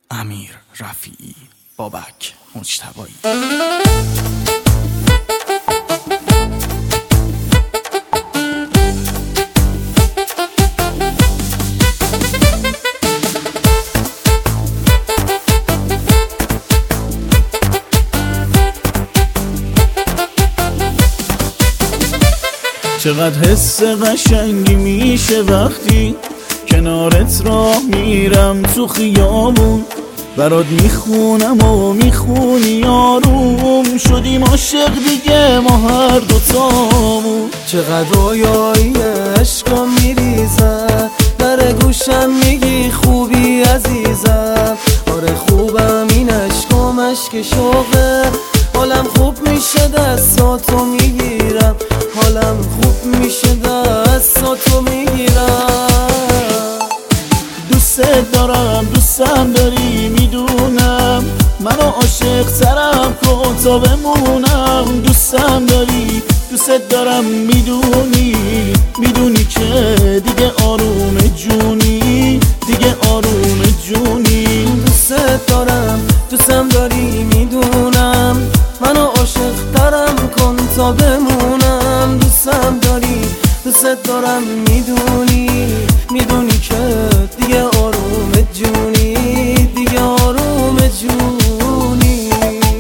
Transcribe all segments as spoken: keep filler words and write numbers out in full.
امیر رفیعی، بابک مجتبایی. چقدر حس قشنگی میشه وقتی کنارت راه میرم تو خیابون، برات میخونم و میخونی آروم، شدیم عاشق دیگه ما هر دوتامون. چقدر رویایی عشقا میریزن در گوشم میگی خوبی عزیزم، آره خوبم این عشقا مشک شوقه، حالم خوب میشه دستاتو میگیرم، حالم خوب میشه دستاتو میگیرم. دوست دارم دوستم داری میدونم، منو عاشق ترم کن تا بمونم. دوستم داری دوست دارم میدونی، میدونی که دیگه آروم جونی، دیگه آروم جونی. دوست دارم دوستم داری میدونم، منو عاشق ترم کن تا بمونم. دوستم داری دوست دارم میدونی، میدونی که دیگه آروم جونی، دیگه آروم جونی.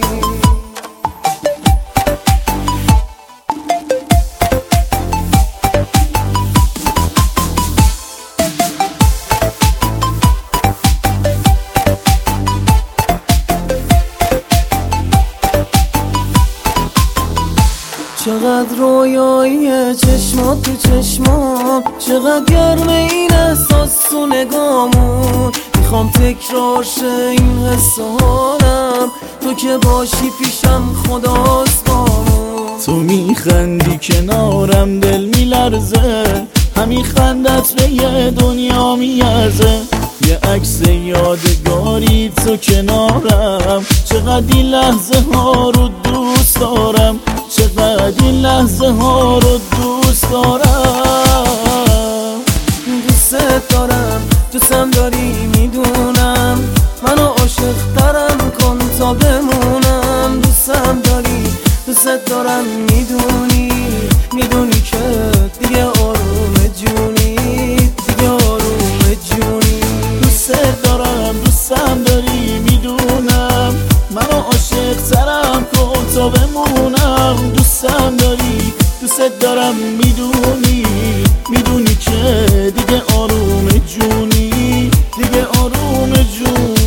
چقدر رویایی چشمات تو چشمام، چقدر گرمه این احساس تو نگامون، میخوام تکرار شه این حس حالم، تو که باشی پیشم خداست بامون. تو میخندی کنارم دل میلرزه، همین خندت به یه دنیا میارزه. یه عکس یادگاری تو کنارم، چقدر این لحظه ها رو دوست دارم، چقدر این لحظه ها رو دوست دارم. دوست دارم دوستم داری میدونم، منو عاشق ترم کن تا بمونم. دوستم داری دوست دارم میدونی، میدونی که دیگه آروم جونی، دیگه آروم جونی. دوست دارم دوستم داری میدونم، منو عاشق ترم کن تا بمونم. دوستم داری دوست دارم میدونی، میدونی که دیگه آروم جونی، دیگه آروم جونی.